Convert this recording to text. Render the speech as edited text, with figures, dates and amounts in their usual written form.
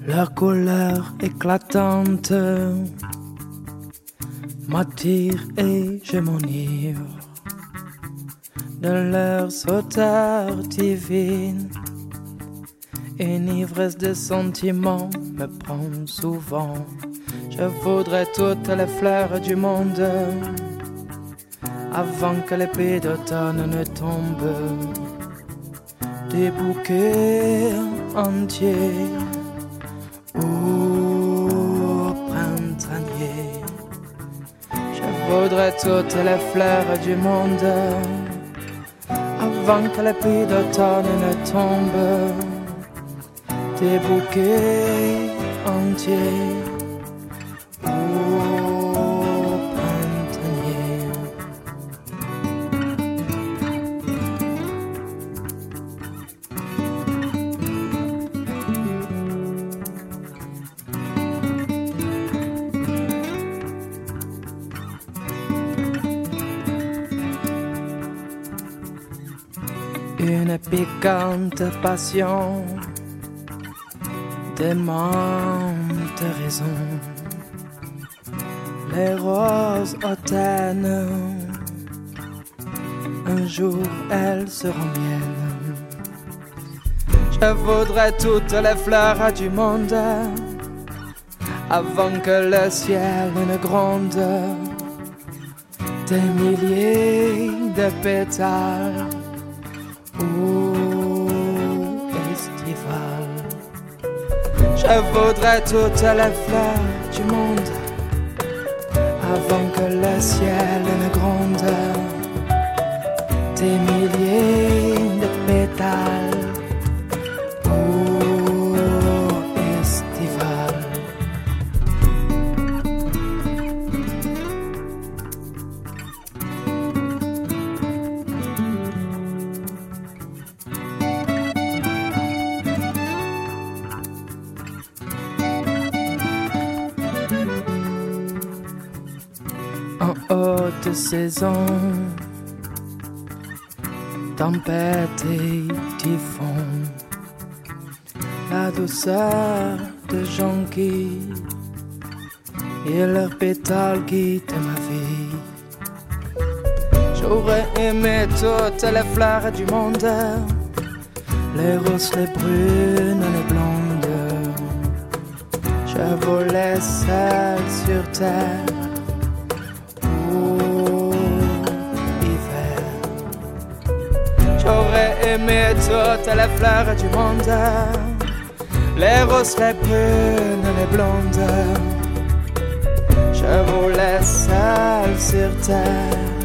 Leur couleur éclatante m'attire et je m'enivre de leur sauteur divine. Une ivresse de sentiments me prend souvent. Je voudrais toutes les fleurs du monde avant que l'épée d'automne ne tombe. Des bouquets entiers au printanier. Je voudrais toutes les fleurs du monde avant que l'épée d'automne ne tombe. Des bouquets entiers au printanier. Une piquante passion demande raison. Les roses hautaines, un jour elles seront miennes. Je voudrais toutes les fleurs du monde avant que le ciel ne gronde. Des milliers de pétales au festival. Je voudrais toutes les fleurs du monde avant que le ciel ne gronde. Des milliers de pétales au festival. En haute saison, tempête et typhon, la douceur de jonquilles et leurs pétales guident ma vie. J'aurais aimé toutes les fleurs du monde, les roses, les brunes, les blondes. Je volais seul sur terre. J'aurais aimé toutes les fleurs du monde, les roses, les brunes, les blondes. Je voulais seul sur terre.